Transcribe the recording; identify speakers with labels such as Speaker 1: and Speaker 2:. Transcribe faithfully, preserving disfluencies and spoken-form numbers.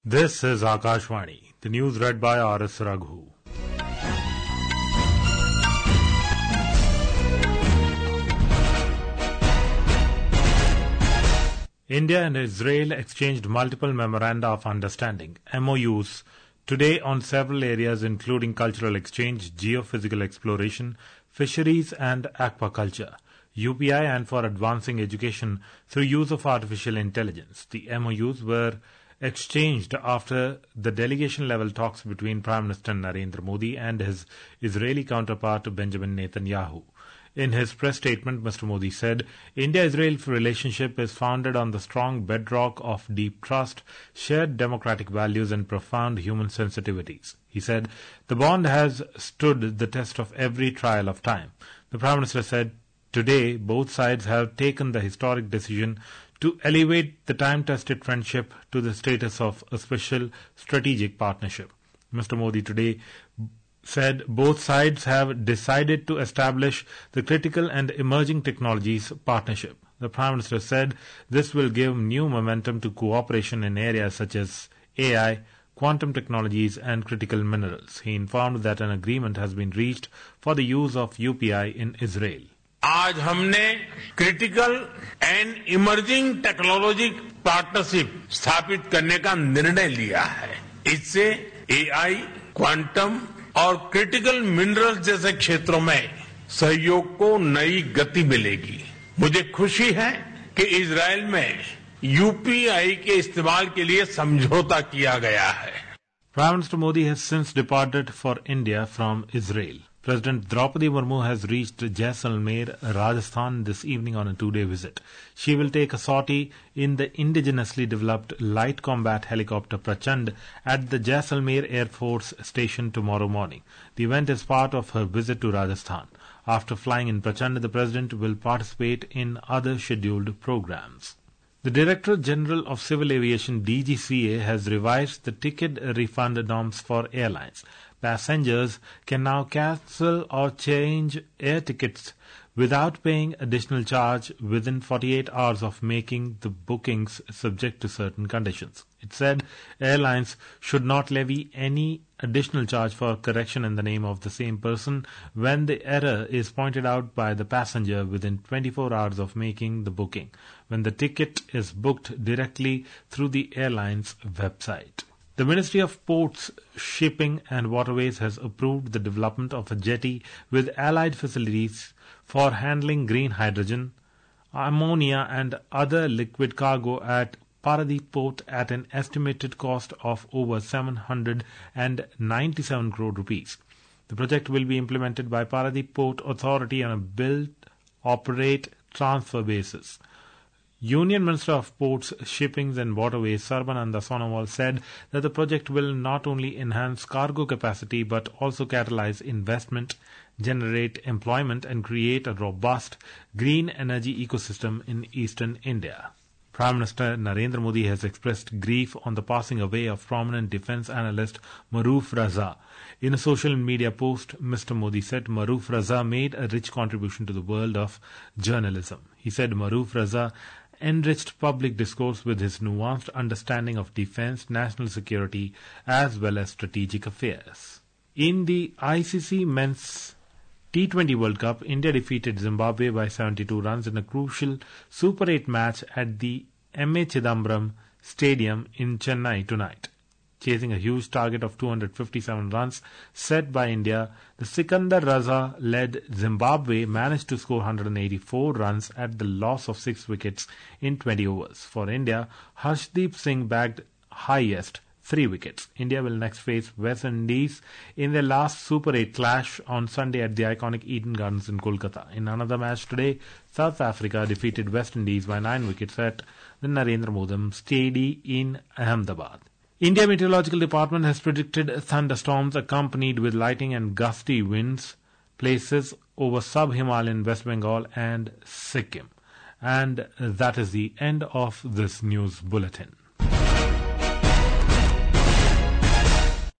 Speaker 1: This is Akashvani. The news read by R S Raghu. India and Israel exchanged multiple memoranda of understanding, M O Us, today on several areas including cultural exchange, geophysical exploration, fisheries and aquaculture, U P I and for advancing education through use of artificial intelligence. The M O Us were exchanged after the delegation-level talks between Prime Minister Narendra Modi and his Israeli counterpart Benjamin Netanyahu. In his press statement, Mister Modi said, India-Israel relationship is founded on the strong bedrock of deep trust, shared democratic values and profound human sensitivities. He said, the bond has stood the test of every trial of time. The Prime Minister said, today, both sides have taken the historic decision to elevate the time-tested friendship to the status of a special strategic partnership. Mister Modi today said both sides have decided to establish the critical and emerging technologies partnership. The Prime Minister said this will give new momentum to cooperation in areas such as A I, quantum technologies and critical minerals. He informed that an agreement has been reached for the use of U P I in Israel.
Speaker 2: आज हमने critical and emerging technology partnership स्थापित करने का निर्णय लिया है. इससे AI, quantum और क्रिटिकल मिनरल्स जैसे क्षेत्रों में सहयोग को नई गति मिलेगी. मुझे खुशी है कि इजरायल में यूपीआई के इस्तेमाल के लिए समझौता किया गया है.
Speaker 1: Prime Minister Modi has since departed for India from Israel. President Draupadi Murmu has reached Jaisalmer, Rajasthan this evening on a two-day visit. She will take a sortie in the indigenously developed light combat helicopter Prachand at the Jaisalmer Air Force Station tomorrow morning. The event is part of her visit to Rajasthan. After flying in Prachand, the President will participate in other scheduled programs. The Director General of Civil Aviation D G C A has revised the ticket refund norms for airlines. Passengers can now cancel or change air tickets without paying additional charge within forty-eight hours of making the bookings subject to certain conditions. It said airlines should not levy any additional charge for correction in the name of the same person when the error is pointed out by the passenger within twenty-four hours of making the booking, when the ticket is booked directly through the airline's website. The Ministry of Ports, Shipping and Waterways has approved the development of a jetty with allied facilities for handling green hydrogen, ammonia and other liquid cargo at Paradip Port at an estimated cost of over seven hundred ninety-seven crore rupees. The project will be implemented by Paradip Port Authority on a build, operate, transfer basis. Union Minister of Ports, Shipping and Waterways Sarbananda Sonowal said that the project will not only enhance cargo capacity but also catalyze investment, generate employment and create a robust green energy ecosystem in eastern India. Prime Minister Narendra Modi has expressed grief on the passing away of prominent defence analyst Maroof Raza. In a social media post, Mister Modi said Maroof Raza made a rich contribution to the world of journalism. He said Maroof Raza enriched public discourse with his nuanced understanding of defence, national security, as well as strategic affairs. In the I C C Men's T twenty World Cup, India defeated Zimbabwe by seventy-two runs in a crucial Super eight match at the M A Chidambaram Stadium in Chennai tonight. Chasing a huge target of two hundred fifty-seven runs set by India, the Sikandar Raza-led Zimbabwe managed to score one hundred eighty-four runs at the loss of six wickets in twenty overs. For India, Harshdeep Singh bagged highest, three wickets. India will next face West Indies in their last Super eight clash on Sunday at the iconic Eden Gardens in Kolkata. In another match today, South Africa defeated West Indies by nine wickets at the Narendra Modi Stadium in Ahmedabad. India Meteorological Department has predicted thunderstorms accompanied with lightning and gusty winds places over sub-Himalayan West Bengal and Sikkim. And that is the end of this news bulletin.